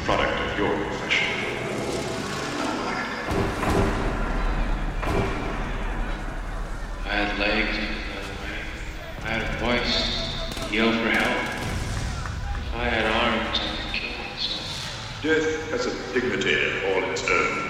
product of your profession. I had legs, I had a voice, yell for help. If I had arms, I could kill myself. Death has a dignity all its own.